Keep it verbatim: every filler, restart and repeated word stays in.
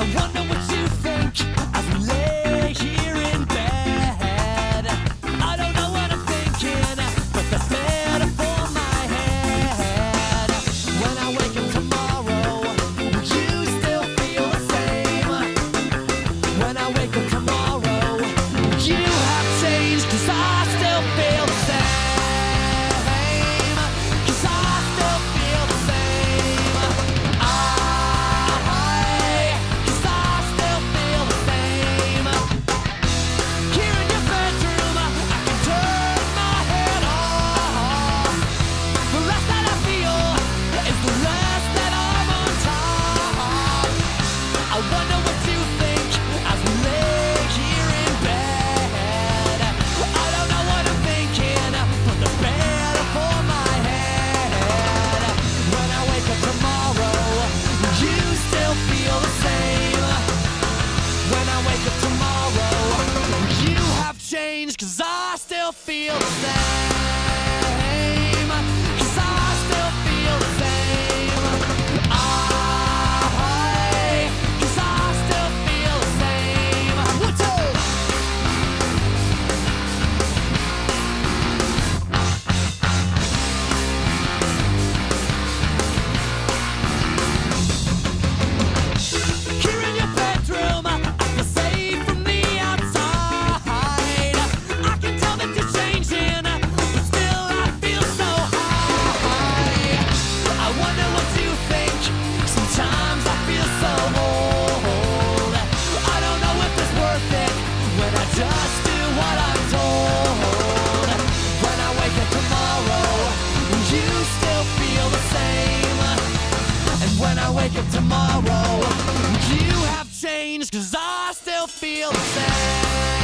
wonder what you think as we lay here in bed. I don't know what I'm thinking, but that's better for my head. When I wake up tomorrow, will you still feel the same? When I wake up tomorrow, will you have changed? 'Cause I still feel the same. 'Cause I still feel the same. I, 'cause I still feel the same. Here in your bedroom, I can turn my head off. The less that I feel is the less that I'm on top. I wonder what you think as we lay here in bed. I don't know what I'm thinking, but the better for my head. When I wake up tomorrow, will you still feel the same? When I wake up tomorrow, will you have changed? 'Cause I still feel the same. 'Cause I still feel the same. I, 'cause I still feel the same. What's up? Here in your bedroom, I feel safe from the outside. I can tell that you're changing, but still I feel so high. I wonder what you think. Sometimes I feel so old. I don't know if it's worth it when I just do what I'm told. When I wake up tomorrow, will you still feel the same? And when I wake up tomorrow, will you have changed? 'Cause I still feel the same.